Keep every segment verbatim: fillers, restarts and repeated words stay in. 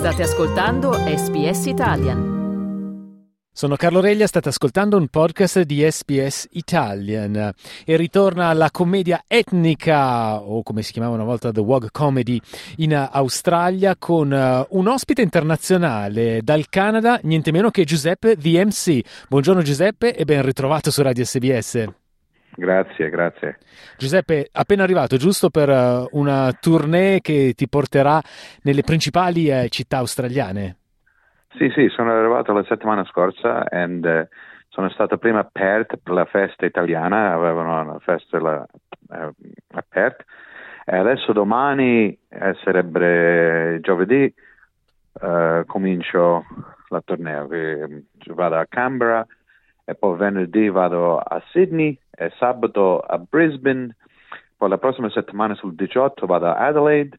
State ascoltando S B S Italian. Sono Carlo Reglia, state ascoltando un podcast di S B S Italian e ritorna la commedia etnica, o come si chiamava una volta The Wog Comedy, in Australia con un ospite internazionale dal Canada, niente meno che Giuseppe The M C. Buongiorno Giuseppe e ben ritrovato su Radio S B S. Grazie, grazie. Giuseppe, appena arrivato, giusto per una tournée che ti porterà nelle principali eh, città australiane? Sì, sì, sono arrivato la settimana scorsa e uh, sono stato prima a Perth per la festa italiana, avevano una festa la, uh, a Perth e adesso domani eh, sarebbe giovedì, uh, comincio la tournée, vado a Canberra e poi venerdì vado a Sydney e sabato a Brisbane, poi la prossima settimana sul diciotto vado a Adelaide.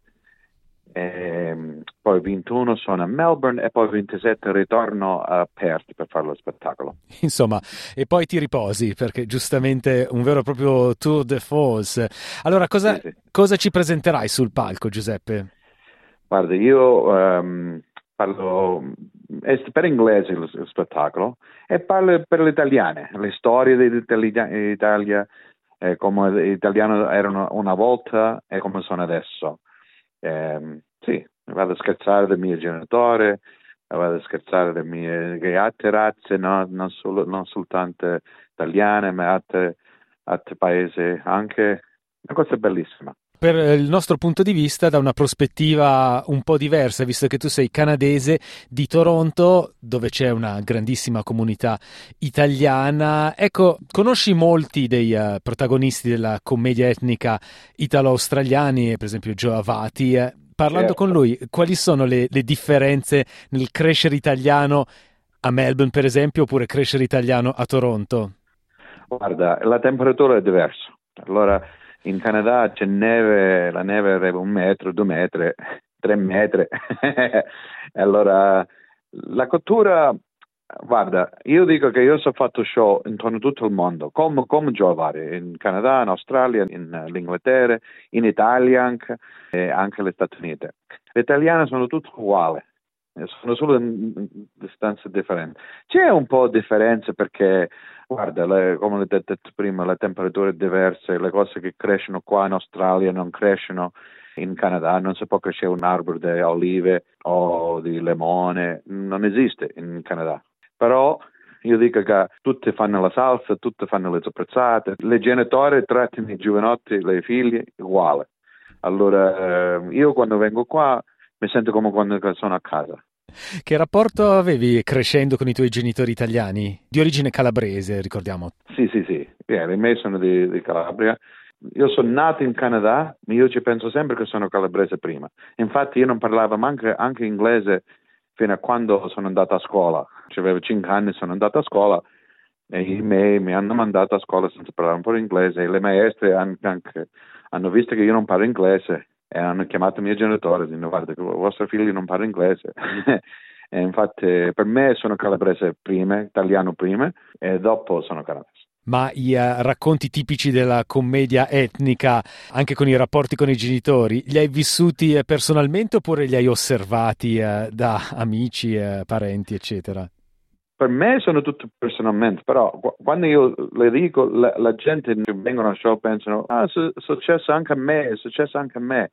E poi ventuno sono a Melbourne e poi ventisette ritorno a Perth per fare lo spettacolo. Insomma, e poi ti riposi perché giustamente un vero e proprio tour de force. Allora, cosa, sì, sì. cosa ci presenterai sul palco, Giuseppe? Guarda, io um, parlo è per inglese il, il spettacolo e parlo per le italiane, le storie dell'Italia, eh, come l'italiano erano una volta e come sono adesso. Eh, sì, vado a scherzare del mio genitore, vado a scherzare delle mie altre razze, no? non, solo, non soltanto italiane, ma altre, altri paesi anche. Una cosa bellissima. Per il nostro punto di vista, da una prospettiva un po' diversa, visto che tu sei canadese di Toronto, dove c'è una grandissima comunità italiana. Ecco, conosci molti dei uh, protagonisti della commedia etnica italo-australiani, per esempio Joe Avati. Eh, parlando certo. con lui, quali sono le, le differenze nel crescere italiano a Melbourne, per esempio, oppure crescere italiano a Toronto? Guarda, la temperatura è diversa. Allora, in Canada c'è neve, la neve arriva un metro, due metri, tre metri. Allora, la cultura, guarda, io dico che io ho fatto show intorno a tutto il mondo, come, come giovane, in Canada, in Australia, in Inghilterra, in Italia anche, e anche negli Stati Uniti. Gli italiani sono tutti uguali, sono solo in distanze differenti. C'è un po' di differenza perché, guarda, le, come ho detto prima, le temperature diverse, le cose che crescono qua in Australia non crescono in Canada, non si può crescere un albero di olive o di limone, non esiste in Canada. Però io dico che tutti fanno la salsa, tutti fanno le sopprezzate, le genitori trattano i giovanotti, le figlie uguali. Allora eh, io quando vengo qua mi sento come quando sono a casa. Che rapporto avevi crescendo con i tuoi genitori italiani? Di origine calabrese, ricordiamo. Sì, sì, sì. Yeah, i miei sono di, di Calabria. Io sono nato in Canada, ma io ci penso sempre che sono calabrese prima. Infatti io non parlavo anche, anche inglese fino a quando sono andato a scuola. Avevo cinque anni, sono andato a scuola e i miei mi hanno mandato a scuola senza parlare un po' di inglese. E le maestre hanno, anche, hanno visto che io non parlo inglese e hanno chiamato i miei genitori dicendo guarda che il vostro figlio non parla inglese. E infatti per me sono calabrese prima, italiano prima e dopo sono canadese. Ma i uh, racconti tipici della commedia etnica, anche con i rapporti con i genitori, li hai vissuti uh, personalmente oppure li hai osservati uh, da amici, uh, parenti, eccetera? Per me sono tutti personalmente, però quando io le dico, la, la gente che vengono al show pensano ah, è successo anche a me, è successo anche a me.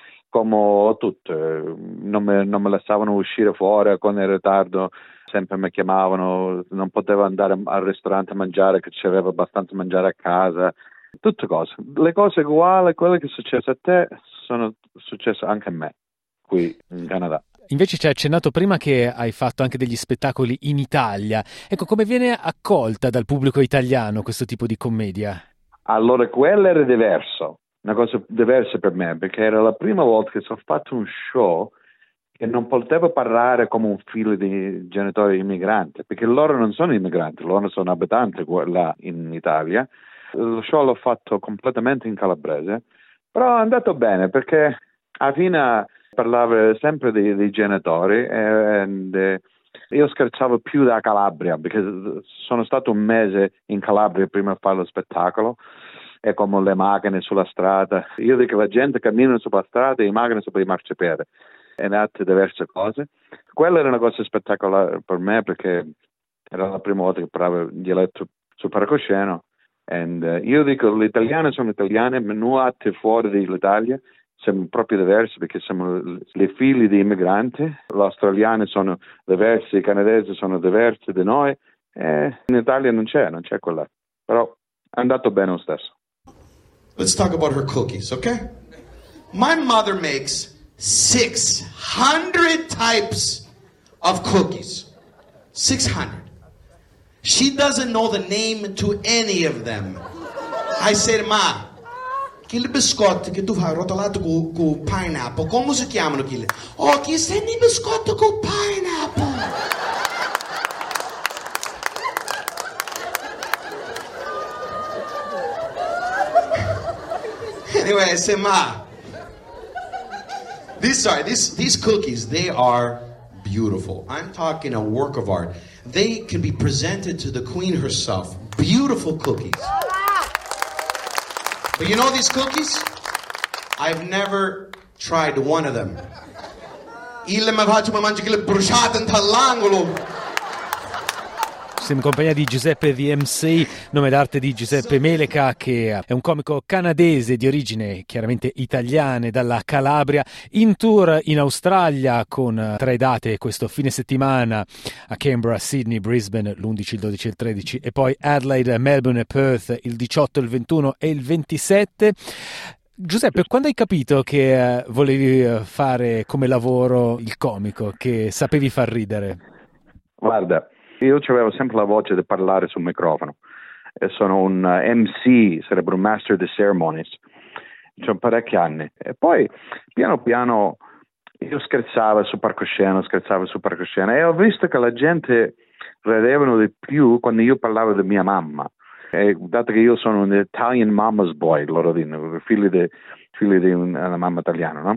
Come tutte, non me, non me lasciavano uscire fuori quando ero in ritardo, sempre mi chiamavano, non potevo andare al ristorante a mangiare, che c'aveva abbastanza mangiare a casa, tutte cose. Le cose uguali, quelle che è successo a te, sono successe anche a me, qui in Canada. Invece ci hai accennato prima che hai fatto anche degli spettacoli in Italia. Ecco, come viene accolta dal pubblico italiano questo tipo di commedia? Allora, quello era diverso. Una cosa diversa per me, perché era la prima volta che ho fatto un show che non potevo parlare come un figlio di genitori immigranti, perché loro non sono immigranti, loro sono abitanti là in Italia. Lo show l'ho fatto completamente in calabrese, però è andato bene perché alla fine parlavo sempre dei, dei genitori e, e io scherzavo più da Calabria, perché sono stato un mese in Calabria prima di fare lo spettacolo. È come le macchine sulla strada. Io dico che la gente cammina sulla strada e le macchine sopra i marciapiedi. e altre diverse cose. Quella era una cosa spettacolare per me perché era la prima volta che parlavo dialetto sul palcoscenico. E uh, io dico, gli italiani sono italiani, ma noi altri fuori dall'Italia siamo proprio diversi perché siamo i figli di immigranti, gli australiani sono diversi, i canadesi sono diversi da noi, e in Italia non c'è, non c'è quella. Però è andato bene lo stesso. Let's talk about her cookies, okay? My mother makes six hundred types of cookies. six hundred. She doesn't know the name to any of them. I said, ma, quelle biscotti che tu fai rotolato con, con pineapple, come si chiamano quelle? Oh, che sei i biscotti con pineapple? Anyway, I said, ma, these, sorry, these, these cookies, they are beautiful. I'm talking a work of art. They can be presented to the queen herself. Beautiful cookies. But you know these cookies? I've never tried one of them. Il mi faccio mi mangio quelle bruciate in l'angolo. Siamo in compagnia di Giuseppe V M C, nome d'arte di Giuseppe Meleca, che è un comico canadese di origine chiaramente italiane, dalla Calabria, in tour in Australia con tre date questo fine settimana a Canberra, Sydney, Brisbane l'undici, il dodici e il tredici, e poi Adelaide, Melbourne e Perth il diciotto, il ventuno e il ventisette. Giuseppe, quando hai capito che uh, volevi fare come lavoro il comico, che sapevi far ridere? Guarda, io avevo sempre la voce di parlare sul microfono. E sono un uh, M C, sarebbe un Master of Ceremonies. Sono parecchi anni. E poi, piano piano, io scherzavo su palcoscenico, scherzavo su palcoscenico. E ho visto che la gente ridevano di più quando io parlavo di mia mamma. E dato che io sono un Italian mama's boy, loro dicono, figlio di, figlio di una mamma italiana, no?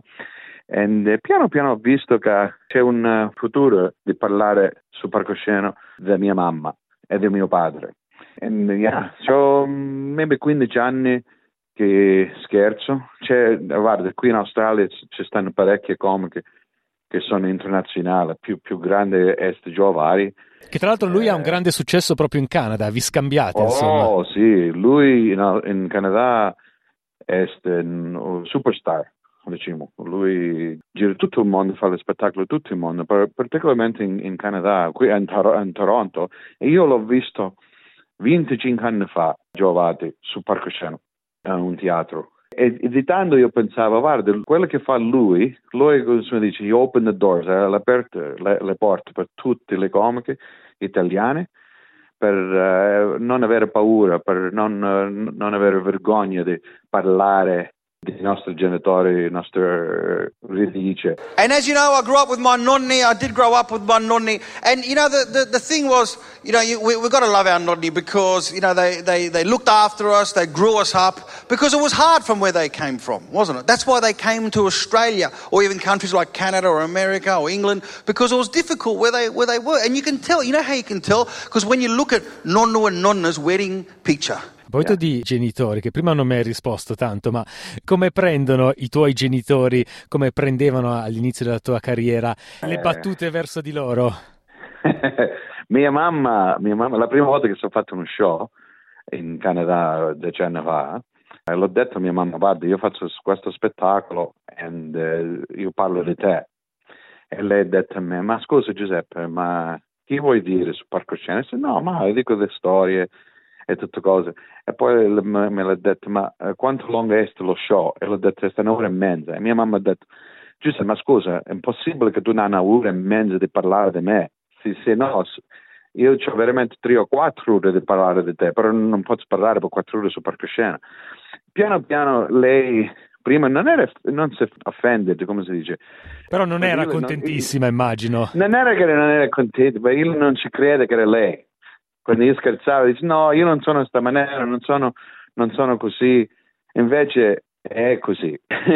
E piano piano ho visto che c'è un futuro di parlare su palcoscenico della mia mamma e di mio padre. E yeah, ho maybe quindici anni che scherzo. C'è, guarda, qui in Australia ci stanno parecchie comiche che sono internazionali, più, più grandi è Joe Vari. Che tra l'altro lui eh, ha un grande successo proprio in Canada, vi scambiate, oh, insomma. Oh sì, lui in, in Canada è un superstar. Diciamo. Lui gira tutto il mondo, fa lo spettacolo tutto il mondo, particolarmente in, in Canada, qui in, Tor- in Toronto. E io l'ho visto venticinque anni fa, giovati, su palcoscenico, a un teatro. E, e di tanto io pensavo, guarda, quello che fa lui, lui come si dice, he open the doors, ha aperto le, le porte per tutte le comiche italiane, per uh, non avere paura, per non, uh, non avere vergogna di parlare dei nostri genitori, nostre radici. And as you know, I grew up with my nonni. I did grow up with my nonni. And, you know, the, the, the thing was, you know, you, we, we've got to love our nonni because, you know, they, they, they looked after us, they grew us up, because it was hard from where they came from, wasn't it? That's why they came to Australia or even countries like Canada or America or England, because it was difficult where they, where they were. And you can tell, you know how you can tell? Because when you look at nonno and nonna's wedding picture, a proposito di genitori, che prima non mi hai risposto tanto, ma come prendono i tuoi genitori, come prendevano all'inizio della tua carriera le eh. battute verso di loro? mia mamma, mia mamma, la prima volta che sono fatto uno show in Canada dieci anni fa, eh, l'ho detto a mia mamma, guarda, io faccio questo spettacolo e uh, io parlo di te. E lei ha detto a me, ma scusa Giuseppe, ma chi vuoi dire su palcoscenico? E no, ma io dico le storie e tutte cose. E poi me, me l'ha detto, ma uh, quanto lungo è lo show? E l'ho detto, è un'ora e mezza. E mia mamma ha detto, Giuseppe, ma scusa, è impossibile che tu non hai un'ora e mezza di parlare di me. Sì, sì, no, io ho veramente tre o quattro ore di parlare di te, però non posso parlare per quattro ore su palcoscenico. Piano piano lei, prima non era, non si offended, come si dice. Però non era io, contentissima, non, immagino. Non era che non era contenta, ma io non ci crede che era lei. Quando io scherzavo, dice no, io non sono questa maniera, non sono, non sono così, invece è così.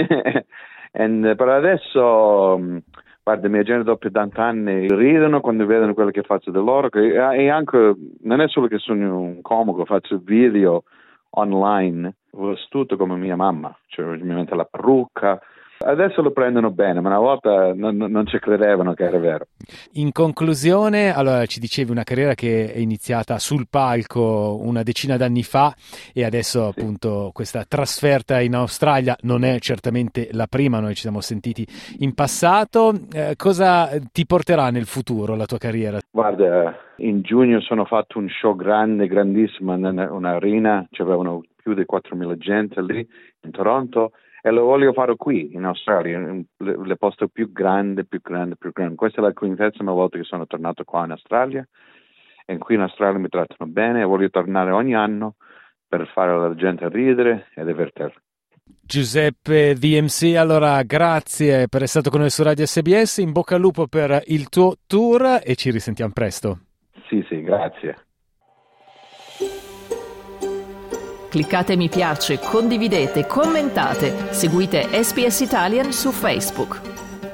And, però adesso, guarda, i miei genitori dopo tanti anni ridono quando vedono quello che faccio da loro, che, e anche, non è solo che sono un comico, faccio video online, vestito come mia mamma, cioè mi metto la parrucca, Adesso lo prendono bene, ma una volta non, non ci credevano che era vero. In conclusione, allora ci dicevi una carriera che è iniziata sul palco una decina d'anni fa e adesso sì. appunto questa trasferta in Australia non è certamente la prima, noi ci siamo sentiti in passato. Eh, cosa ti porterà nel futuro la tua carriera? Guarda, in giugno sono fatto un show grande, grandissimo, in un'arena, c'erano più di quattromila gente lì in Toronto. E lo voglio fare qui, in Australia, le posto più grande, più grande, più grande. Questa è la quindicesima volta che sono tornato qua in Australia. E qui in Australia mi trattano bene e voglio tornare ogni anno per fare la gente ridere e divertirla. Giuseppe V M C, allora grazie per essere stato con noi su Radio S B S. In bocca al lupo per il tuo tour e ci risentiamo presto. Sì, sì, grazie. Cliccate mi piace, condividete, commentate, seguite S B S Italian su Facebook.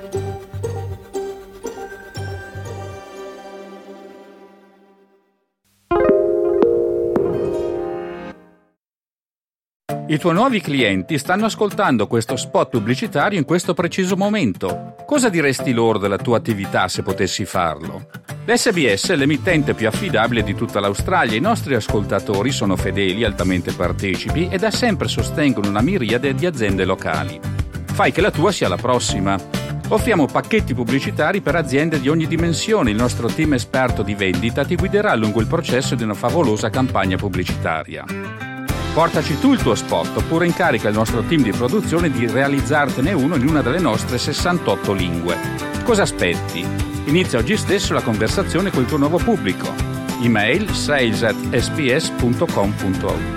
I tuoi nuovi clienti stanno ascoltando questo spot pubblicitario in questo preciso momento. Cosa diresti loro della tua attività se potessi farlo? L'S B S è l'emittente più affidabile di tutta l'Australia. I nostri ascoltatori sono fedeli, altamente partecipi e da sempre sostengono una miriade di aziende locali. Fai che la tua sia la prossima. Offriamo pacchetti pubblicitari per aziende di ogni dimensione. Il nostro team esperto di vendita ti guiderà lungo il processo di una favolosa campagna pubblicitaria. Portaci tu il tuo spot oppure incarica il nostro team di produzione di realizzartene uno in una delle nostre sessantotto lingue. Cosa aspetti? Inizia oggi stesso la conversazione col tuo nuovo pubblico. Email sales at s b s punto com punto a u.